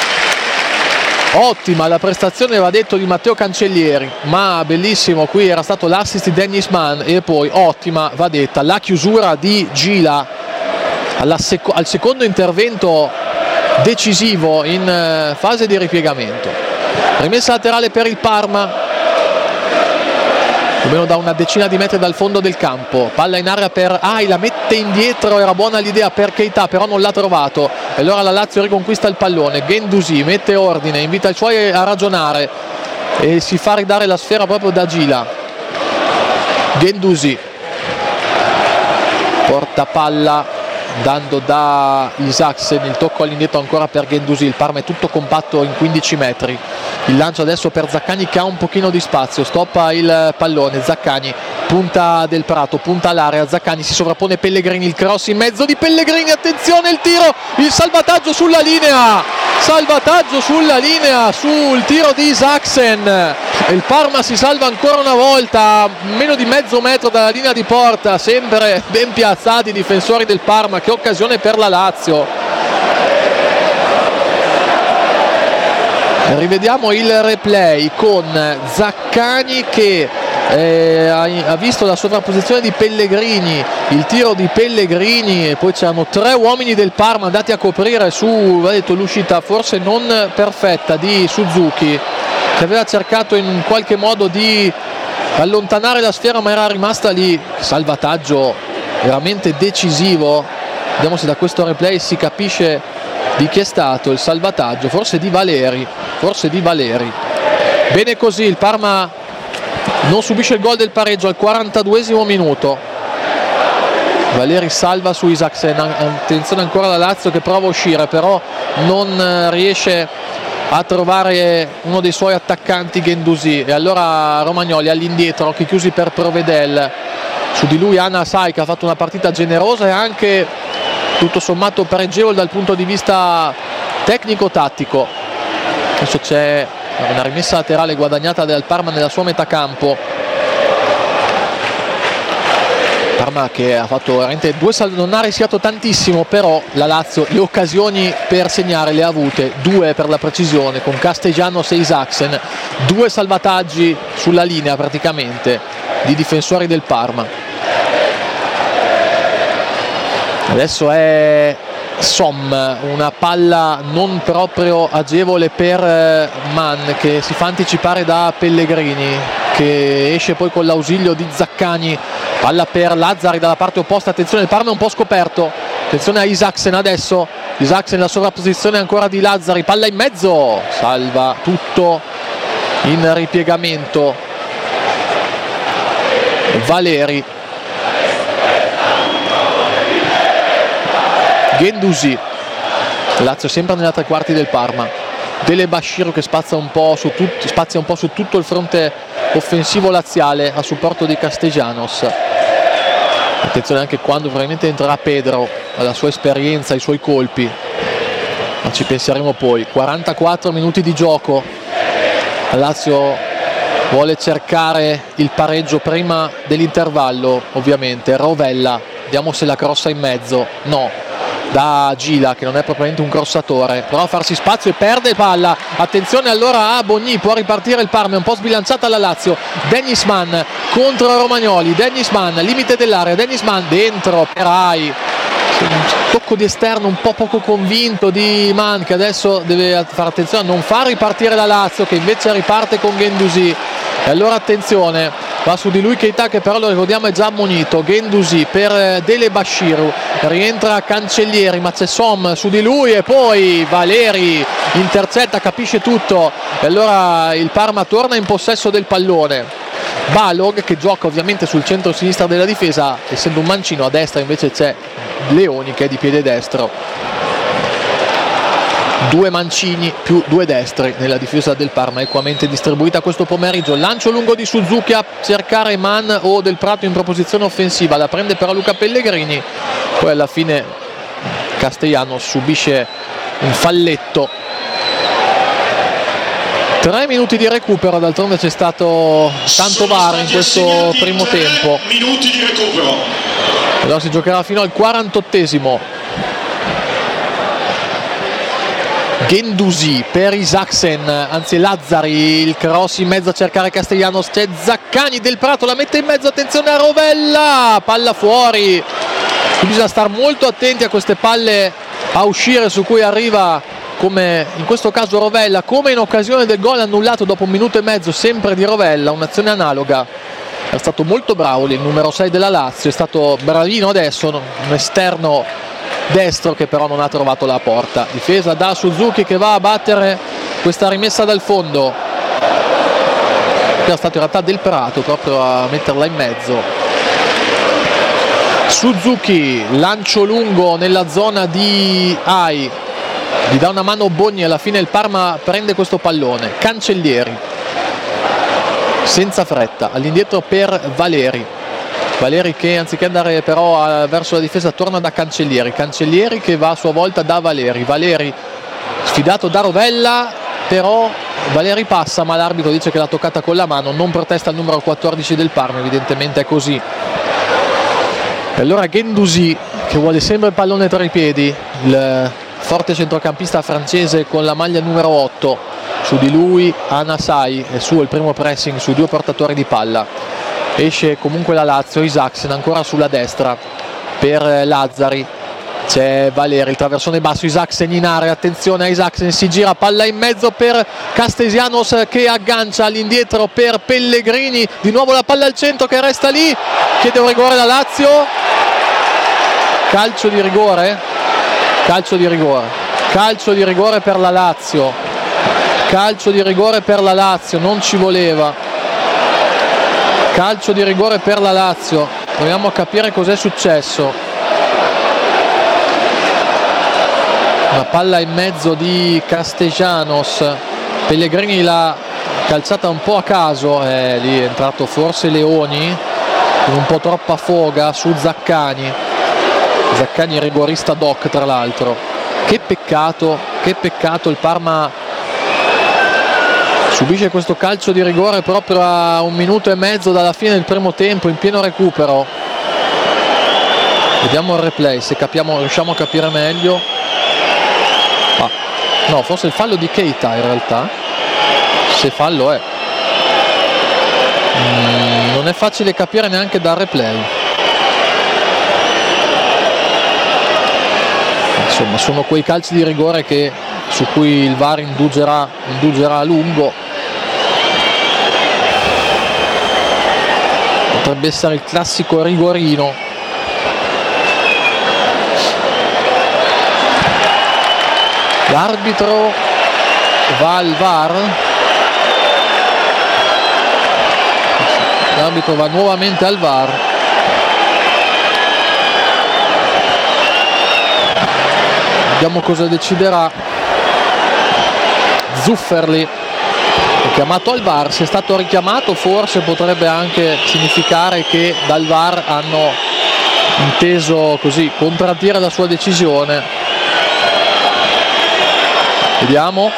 S1: Ottima la prestazione, va detto, di Matteo Cancellieri, ma bellissimo qui era stato l'assist di Dennis Mann e poi ottima, va detta, la chiusura di Gila alla sec- al secondo intervento decisivo in fase di ripiegamento. Rimessa laterale per il Parma, più o meno da una decina di metri dal fondo del campo, palla in area per Ai, la mette indietro, era buona l'idea per Keita però non l'ha trovato e allora la Lazio riconquista il pallone. Guendouzi mette ordine, invita i suoi a ragionare e si fa ridare la sfera proprio da Gila. Guendouzi porta palla dando da Isaksen, il tocco all'indietro ancora per Guendouzi, il Parma è tutto compatto in quindici metri. Il lancio adesso per Zaccani che ha un pochino di spazio, stoppa il pallone, Zaccani punta Del Prato, punta all'area, Zaccani si sovrappone Pellegrini, il cross in mezzo di Pellegrini, attenzione il tiro, il salvataggio sulla linea, salvataggio sulla linea sul tiro di Isaksen. Il Parma si salva ancora una volta a meno di mezzo metro dalla linea di porta, sempre ben piazzati i difensori del Parma. Che occasione per la Lazio. Rivediamo il replay con Zaccani che eh, ha visto la sovrapposizione di Pellegrini, il tiro di Pellegrini e poi c'erano tre uomini del Parma andati a coprire su, va detto, l'uscita forse non perfetta di Suzuki, che aveva cercato in qualche modo di allontanare la sfera ma era rimasta lì. Salvataggio veramente decisivo, vediamo se da questo replay si capisce di chi è stato il salvataggio, forse di Valeri, forse di Valeri. Bene così, il Parma non subisce il gol del pareggio al quarantaduesimo minuto. Valeri salva su Isaksen, attenzione ancora la Lazio che prova a uscire però non riesce a trovare uno dei suoi attaccanti, Guendouzi, e allora Romagnoli all'indietro, occhi chiusi per Provedel, su di lui Anas Ai che ha fatto una partita generosa e anche tutto sommato pregevole dal punto di vista tecnico-tattico. Adesso c'è una rimessa laterale guadagnata dal Parma nella sua metà campo. Parma che ha fatto veramente due salti, non ha rischiato tantissimo, però la Lazio le occasioni per segnare le ha avute, due per la precisione con Castellanos e Isaksen, due salvataggi sulla linea praticamente di difensori del Parma. Adesso è Som, una palla non proprio agevole per Man che si fa anticipare da Pellegrini, che esce poi con l'ausilio di Zaccani, palla per Lazzari dalla parte opposta, attenzione il Parma è un po' scoperto, attenzione a Isaksen adesso, Isaksen la sovrapposizione ancora di Lazzari, palla in mezzo, salva tutto in ripiegamento Valeri. Guendouzi, Lazio sempre nella tre quarti del Parma. Dele Bashir che spazia un po' su tutto, spazia un po' su tutto il fronte offensivo laziale a supporto di Castellanos. Attenzione anche quando probabilmente entrerà Pedro, alla sua esperienza, ai suoi colpi, ma ci penseremo poi. quarantaquattro minuti di gioco, la Lazio vuole cercare il pareggio prima dell'intervallo, ovviamente. Rovella, vediamo se la crossa in mezzo, no. da Gila, che non è propriamente un crossatore, prova a farsi spazio e perde palla. Attenzione allora a Bogni, può ripartire il Parma, è un po' sbilanciata la Lazio. Dennis Mann contro Romagnoli, Dennis Mann, limite dell'area, Dennis Mann dentro per Ai, un tocco di esterno un po' poco convinto di Mann, che adesso deve fare attenzione a non far ripartire la Lazio, che invece riparte con Guendouzi. E allora attenzione, va su di lui Keita, che però lo ricordiamo è già ammonito. Guendouzi per Dele Bashiru, rientra Cancellieri, ma c'è Som su di lui e poi Valeri intercetta, capisce tutto, e allora il Parma torna in possesso del pallone. Balog, che gioca ovviamente sul centro-sinistra della difesa, essendo un mancino. A destra invece c'è Leoni, che è di piede destro. Due mancini più due destri nella difesa del Parma, equamente distribuita questo pomeriggio. Lancio lungo di Suzuki a cercare Mann o Del Prato in proposizione offensiva, la prende però Luca Pellegrini, poi alla fine Castellanos subisce un falletto. Tre minuti di recupero, d'altronde c'è stato tanto V A R in questo primo tempo.
S2: Minuti di recupero.
S1: Allora si giocherà fino al quarantottesimo. Guendouzi per Isaacsen, anzi Lazzari, il cross in mezzo a cercare Castellanos, c'è Zaccagni, Del Prato la mette in mezzo, attenzione a Rovella, palla fuori. Bisogna stare molto attenti a queste palle a uscire su cui arriva, come in questo caso Rovella, come in occasione del gol annullato dopo un minuto e mezzo sempre di Rovella, un'azione analoga. È stato molto bravo lì il numero sei della Lazio, è stato bravino adesso, un esterno destro che però non ha trovato la porta. Difesa da Suzuki, che va a battere questa rimessa dal fondo. Era stato in realtà Del Prato proprio a metterla in mezzo. Suzuki, lancio lungo nella zona di Ai, gli dà una mano Bogni, alla fine il Parma prende questo pallone. Cancellieri senza fretta, all'indietro per Valeri. Valeri che anziché andare però a, verso la difesa torna da Cancellieri. Cancellieri che va a sua volta da Valeri. Valeri sfidato da Rovella, però Valeri passa, ma l'arbitro dice che l'ha toccata con la mano, non protesta il numero quattordici del Parma, evidentemente è così. E allora Guendouzi, che vuole sempre il pallone tra i piedi, il forte centrocampista francese con la maglia numero otto, su di lui Anasai, è suo il primo pressing sui due portatori di palla. Esce comunque la Lazio, Isaacsen ancora sulla destra per Lazzari, c'è Valeri, il traversone basso, Isaacsen in area, attenzione a Isaacsen, si gira, palla in mezzo per Castellanos che aggancia, all'indietro per Pellegrini, di nuovo la palla al centro che resta lì, chiede un rigore la Lazio, calcio di rigore, calcio di rigore, calcio di rigore per la Lazio, calcio di rigore per la Lazio, non ci voleva. Calcio di rigore per la Lazio, proviamo a capire cos'è successo. Una palla in mezzo di Castellanos, Pellegrini l'ha calciata un po' a caso, eh, lì è entrato forse Leoni con un po' troppa foga su Zaccagni. Zaccagni rigorista doc tra l'altro. Che peccato, che peccato, il Parma subisce questo calcio di rigore proprio a un minuto e mezzo dalla fine del primo tempo, in pieno recupero. Vediamo il replay se capiamo, riusciamo a capire meglio. Ah, no, forse il fallo di Keita in realtà, se fallo è. Mm, non è facile capire neanche dal replay. Insomma, sono quei calci di rigore che, su cui il V A R indugerà, indugerà a lungo. Potrebbe essere il classico rigorino. L'arbitro va al V A R. L'arbitro va nuovamente al V A R. Vediamo cosa deciderà. Zufferli è chiamato al V A R, se è stato richiamato forse potrebbe anche significare che dal V A R hanno inteso così contraddire la sua decisione. Vediamo,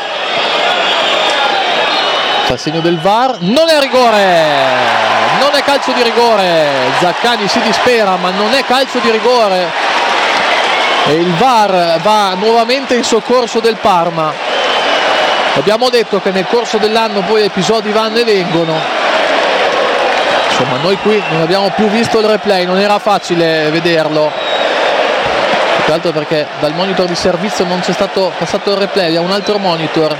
S1: c'è il segno del V A R, non è rigore, non è calcio di rigore. Zaccagni si dispera, ma non è calcio di rigore. e il V A R va nuovamente in soccorso del Parma. Abbiamo detto che nel corso dell'anno poi episodi vanno e vengono, insomma noi qui non abbiamo più visto il replay, non era facile vederlo, tra l'altro perché dal monitor di servizio non c'è stato passato il replay a un altro monitor.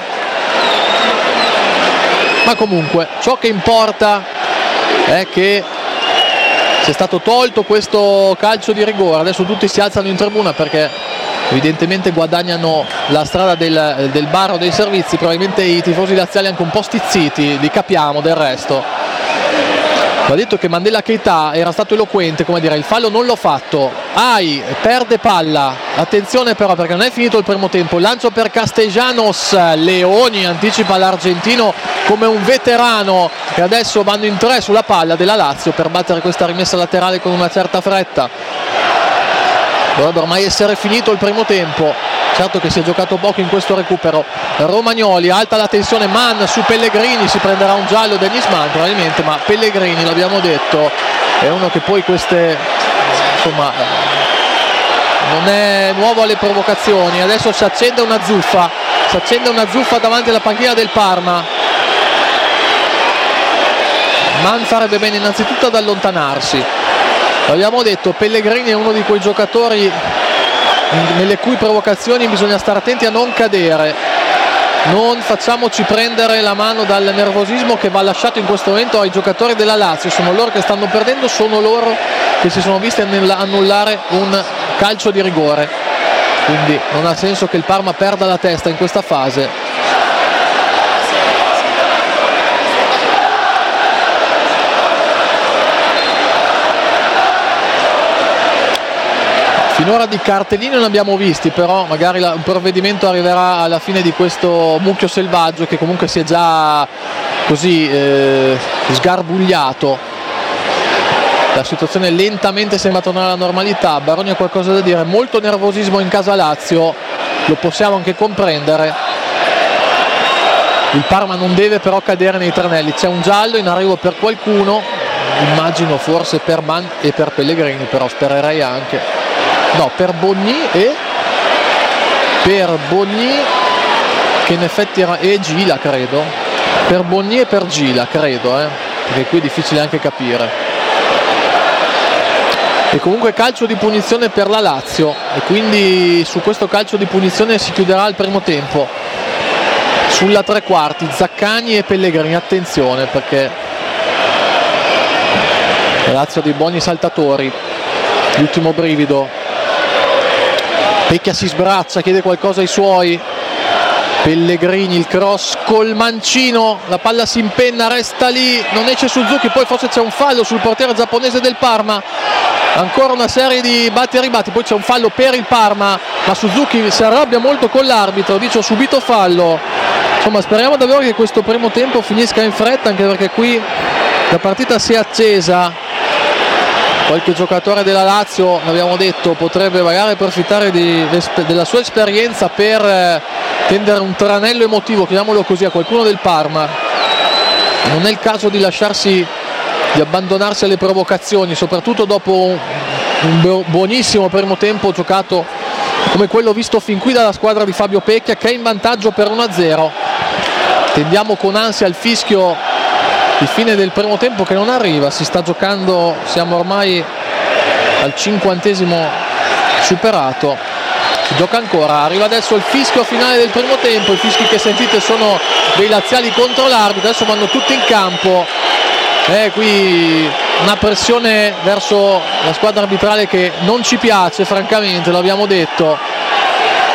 S1: Ma comunque ciò che importa è che sia stato tolto questo calcio di rigore. Adesso tutti si alzano in tribuna perché evidentemente guadagnano la strada del, del bar o dei servizi. Probabilmente i tifosi laziali anche un po' stizziti, li capiamo del resto. Va detto che Mandela Keita era stato eloquente, come dire, il fallo non l'ho fatto. Ai perde palla, attenzione però perché non è finito il primo tempo. Lancio per Castellanos, Leoni anticipa l'argentino come un veterano e adesso vanno in tre sulla palla della Lazio per battere questa rimessa laterale con una certa fretta. Dovrebbe ormai essere finito il primo tempo, certo che si è giocato poco in questo recupero. Romagnoli, alta la tensione, Mann su Pellegrini, si prenderà un giallo Dennis Mann probabilmente, ma Pellegrini, l'abbiamo detto, è uno che poi queste, insomma, non è nuovo alle provocazioni. Adesso si accende una zuffa, si accende una zuffa davanti alla panchina del Parma. Mann farebbe bene innanzitutto ad allontanarsi. L'abbiamo detto, Pellegrini è uno di quei giocatori nelle cui provocazioni bisogna stare attenti a non cadere. Non facciamoci prendere la mano dal nervosismo che va lasciato in questo momento ai giocatori della Lazio. Sono loro che stanno perdendo, sono loro che si sono visti annullare un calcio di rigore, quindi non ha senso che il Parma perda la testa in questa fase. Finora di cartellini non abbiamo visti, però magari la, un provvedimento arriverà alla fine di questo mucchio selvaggio che comunque si è già così eh, sgarbugliato. La situazione lentamente sembra tornare alla normalità. Baroni ha qualcosa da dire, molto nervosismo in casa Lazio, lo possiamo anche comprendere. Il Parma non deve però cadere nei tranelli, c'è un giallo in arrivo per qualcuno, immagino forse per Mann e per Pellegrini, però spererei anche. No, per Bogni e per Bogni che in effetti era e Gila credo, per Bogni e per Gila credo, eh, perché qui è difficile anche capire. E comunque calcio di punizione per la Lazio e quindi su questo calcio di punizione si chiuderà il primo tempo. Sulla tre quarti Zaccagni e Pellegrini, attenzione perché la Lazio ha dei buoni saltatori. L'ultimo brivido, Pecchia si sbraccia, chiede qualcosa ai suoi. Pellegrini, il cross col mancino, la palla si impenna, resta lì, non esce Suzuki, poi forse c'è un fallo sul portiere giapponese del Parma. Ancora una serie di batti e ribatti, poi c'è un fallo per il Parma, ma Suzuki si arrabbia molto con l'arbitro, dice ho subito fallo. Insomma, speriamo davvero che questo primo tempo finisca in fretta, anche perché qui la partita si è accesa. Qualche giocatore della Lazio, l'abbiamo detto, potrebbe magari approfittare di, della sua esperienza per eh, tendere un tranello emotivo, chiamiamolo così, a qualcuno del Parma. Non è il caso di lasciarsi, di abbandonarsi alle provocazioni, soprattutto dopo un, un buonissimo primo tempo giocato come quello visto fin qui dalla squadra di Fabio Pecchia, che è in vantaggio per uno a zero. Tendiamo con ansia il fischio di fine del primo tempo che non arriva, si sta giocando, siamo ormai al cinquantesimo superato, si gioca ancora, arriva adesso il fischio finale del primo tempo. I fischi che sentite sono dei laziali contro l'arbitro, adesso vanno tutti in campo, eh, qui una pressione verso la squadra arbitrale che non ci piace francamente, lo abbiamo detto.